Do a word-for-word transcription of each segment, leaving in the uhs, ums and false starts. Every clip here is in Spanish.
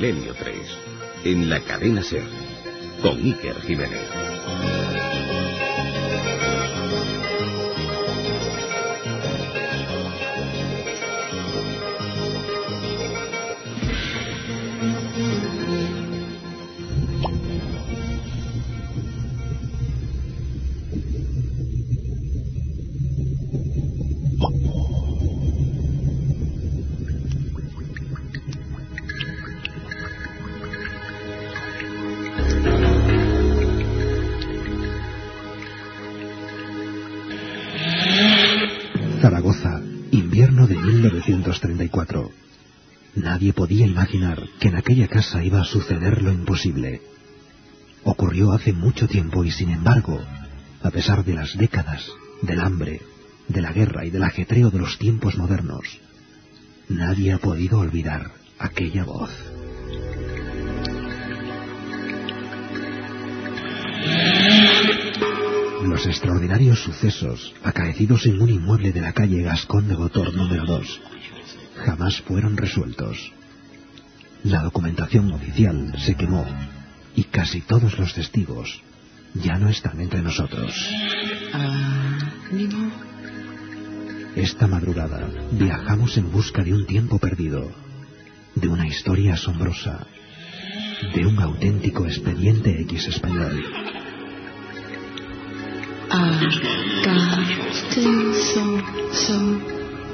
Milenio tres, en la cadena SER, con Iker Jiménez. Zaragoza, invierno de mil novecientos treinta y cuatro. Nadie podía imaginar que en aquella casa iba a suceder lo imposible. Ocurrió hace mucho tiempo y, sin embargo, a pesar de las décadas, del hambre, de la guerra y del ajetreo de los tiempos modernos, nadie ha podido olvidar aquella voz. Los extraordinarios sucesos acaecidos en un inmueble de la calle Gascón de Gotor número dos jamás fueron resueltos. La documentación oficial se quemó y casi todos los testigos ya no están entre nosotros. Esta madrugada viajamos en busca de un tiempo perdido, de una historia asombrosa, de un auténtico expediente X español. I got to so, so.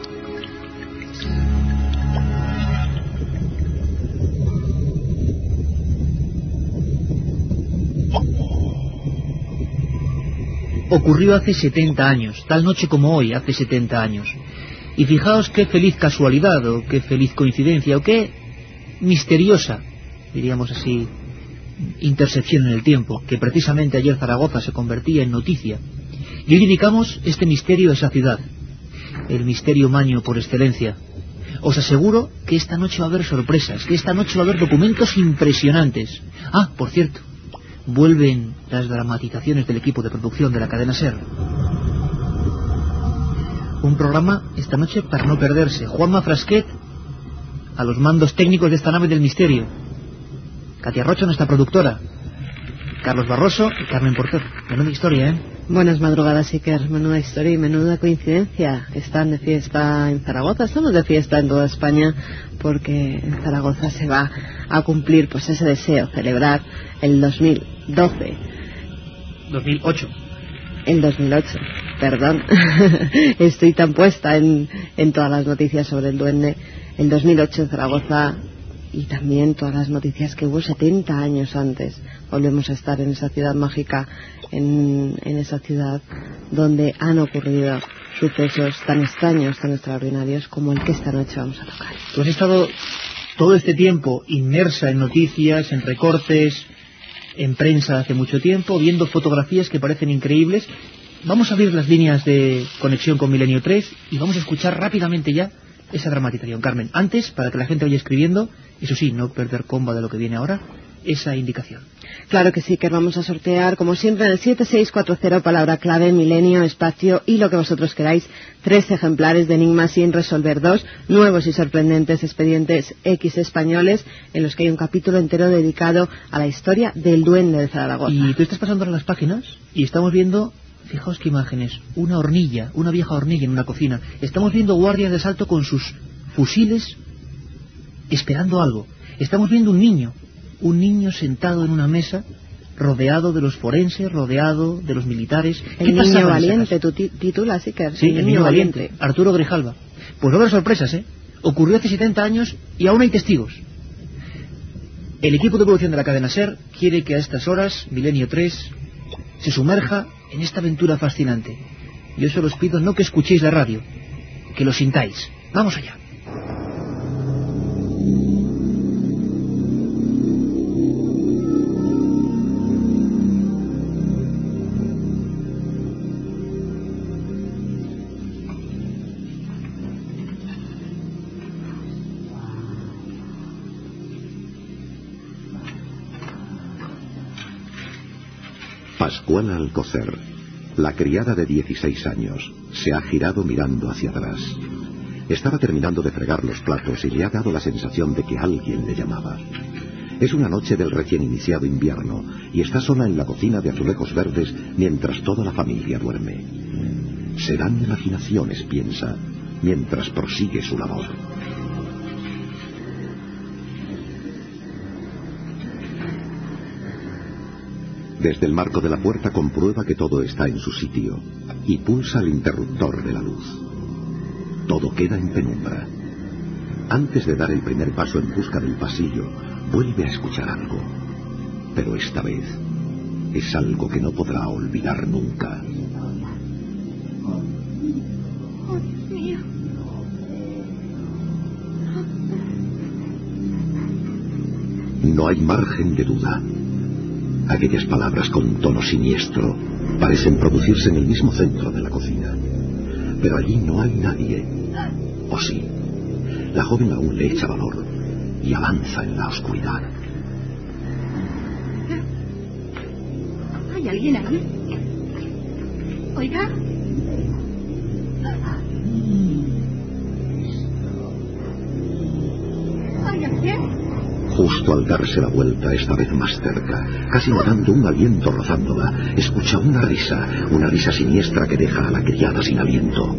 Ocurrió hace setenta años, tal noche como hoy, hace setenta años. Y fijaos qué feliz casualidad, o qué feliz coincidencia, o qué misteriosa, diríamos así, intersección en el tiempo, que precisamente ayer Zaragoza se convertía en noticia. Y hoy dedicamos este misterio a esa ciudad, el misterio maño por excelencia. Os aseguro que esta noche va a haber sorpresas, que esta noche va a haber documentos impresionantes. Ah, por cierto, vuelven las dramatizaciones del equipo de producción de la cadena SER. Un programa esta noche para no perderse. Juanma Frasquet a los mandos técnicos de esta nave del misterio. Katia Rocha, nuestra productora. Carlos Barroso y Carmen Porter. Menuda historia, ¿eh? Buenas madrugadas, Iker. Menuda historia y menuda coincidencia. Están de fiesta en Zaragoza, estamos de fiesta en toda España, porque en Zaragoza se va a cumplir pues ese deseo, celebrar el dos mil doce. dos mil ocho. El dos mil ocho, perdón. Estoy tan puesta en, en todas las noticias sobre el duende. El dos mil ocho en Zaragoza, y también todas las noticias que hubo setenta años antes. Volvemos a estar en esa ciudad mágica, en, en esa ciudad donde han ocurrido sucesos tan extraños, tan extraordinarios como el que esta noche vamos a tocar. Tú has estado todo este tiempo inmersa en noticias, en recortes, en prensa hace mucho tiempo, viendo fotografías que parecen increíbles. Vamos a abrir las líneas de conexión con Milenio tres y vamos a escuchar rápidamente ya esa dramatización. Carmen, antes, para que la gente vaya escribiendo, eso sí, no perder comba de lo que viene ahora, esa indicación. Claro que sí, que vamos a sortear, como siempre, en el siete seis cuatro cero, palabra clave, milenio, espacio y lo que vosotros queráis, tres ejemplares de Enigma sin resolver, dos nuevos y sorprendentes expedientes X españoles, en los que hay un capítulo entero dedicado a la historia del duende de Zaragoza. Y tú estás pasando las páginas y estamos viendo, fijaos qué imágenes, una hornilla, una vieja hornilla en una cocina. Estamos viendo guardias de asalto con sus fusiles esperando algo. Estamos viendo un niño, un niño sentado en una mesa, rodeado de los forenses, rodeado de los militares. El niño valiente, tú titulas, Iker. Sí, el, el niño valiente, valiente, Arturo Grijalva. Pues no habrá sorpresas, ¿eh? Ocurrió hace setenta años y aún hay testigos. El equipo de producción de la cadena SER quiere que a estas horas Milenio tres se sumerja en esta aventura fascinante. Yo solo os pido no que escuchéis la radio, que lo sintáis. Vamos allá. Pascuala Alcocer, la criada de dieciséis años, se ha girado mirando hacia atrás. Estaba terminando de fregar los platos y le ha dado la sensación de que alguien le llamaba. Es una noche del recién iniciado invierno y está sola en la cocina de azulejos verdes mientras toda la familia duerme. Serán imaginaciones, piensa, mientras prosigue su labor. Desde el marco de la puerta comprueba que todo está en su sitio y pulsa el interruptor de la luz. Todo queda en penumbra. Antes de dar el primer paso en busca del pasillo, vuelve a escuchar algo. Pero esta vez es algo que no podrá olvidar nunca. Oh, Dios mío. No hay margen de duda. Aquellas palabras con tono siniestro parecen producirse en el mismo centro de la cocina. Pero allí no hay nadie. ¿O sí? La joven aún le echa valor y avanza en la oscuridad. ¿Hay alguien ahí? Oiga. ¿Hay alguien? Justo al darse la vuelta, esta vez más cerca, casi notando un aliento rozándola, escucha una risa, una risa siniestra que deja a la criada sin aliento.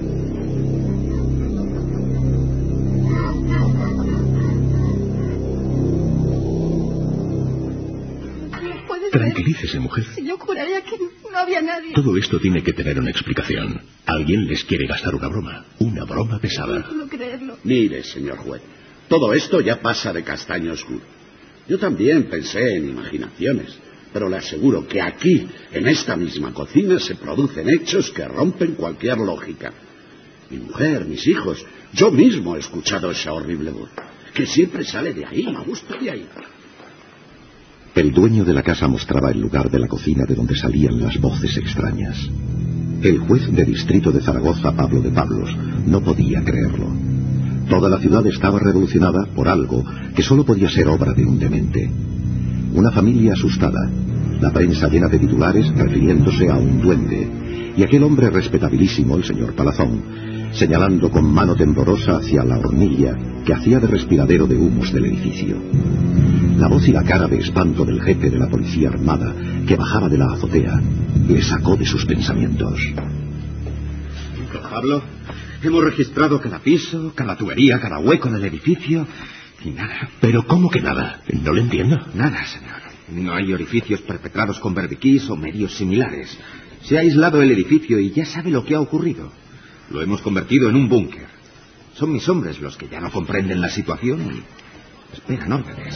Tranquilícese, mujer. Si yo juraría que no había nadie. Todo esto tiene que tener una explicación. Alguien les quiere gastar una broma. Una broma pesada. No puedo creerlo. Mire, señor juez, todo esto ya pasa de castaño oscuro. Yo también pensé en imaginaciones, pero le aseguro que aquí, en esta misma cocina, se producen hechos que rompen cualquier lógica. Mi mujer, mis hijos, yo mismo he escuchado esa horrible voz, que siempre sale de ahí, justo de ahí. El dueño de la casa mostraba el lugar de la cocina de donde salían las voces extrañas. El juez de distrito de Zaragoza, Pablo de Pablos, no podía creerlo. Toda la ciudad estaba revolucionada por algo que solo podía ser obra de un demente. Una familia asustada, la prensa llena de titulares refiriéndose a un duende, y aquel hombre respetabilísimo, el señor Palazón, señalando con mano temblorosa hacia la hornilla que hacía de respiradero de humos del edificio. La voz y la cara de espanto del jefe de la policía armada, que bajaba de la azotea, le sacó de sus pensamientos. Pablo, hemos registrado cada piso, cada tubería, cada hueco del edificio y nada. ¿Pero cómo que nada? No lo entiendo. Nada, señor. No hay orificios perpetrados con berbiquís o medios similares. Se ha aislado el edificio y ya sabe lo que ha ocurrido. Lo hemos convertido en un búnker. Son mis hombres los que ya no comprenden la situación y esperan órdenes.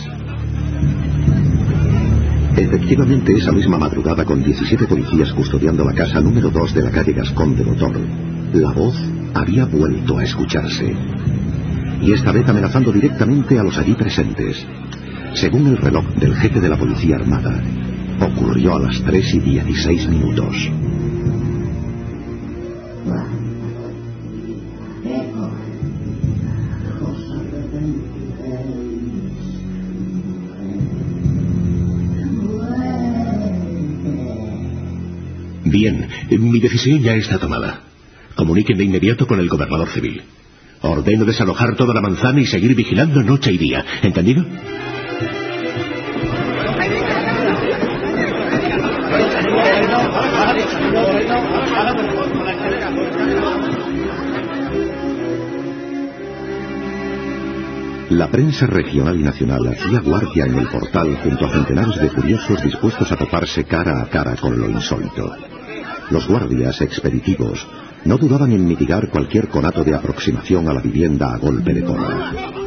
Efectivamente, esa misma madrugada, con diecisiete policías custodiando la casa número dos de la calle Gascón de Motor, la voz había vuelto a escucharse. Y esta vez amenazando directamente a los allí presentes. Según el reloj del jefe de la policía armada, ocurrió a las tres y dieciséis minutos. Bien, mi decisión ya está tomada. Comuniquen de inmediato con el gobernador civil. Ordeno desalojar toda la manzana y seguir vigilando noche y día. ¿Entendido? La prensa regional y nacional hacía guardia en el portal junto a centenares de curiosos dispuestos a toparse cara a cara con lo insólito. Los guardias expeditivos no dudaban en mitigar cualquier conato de aproximación a la vivienda a golpe de porra.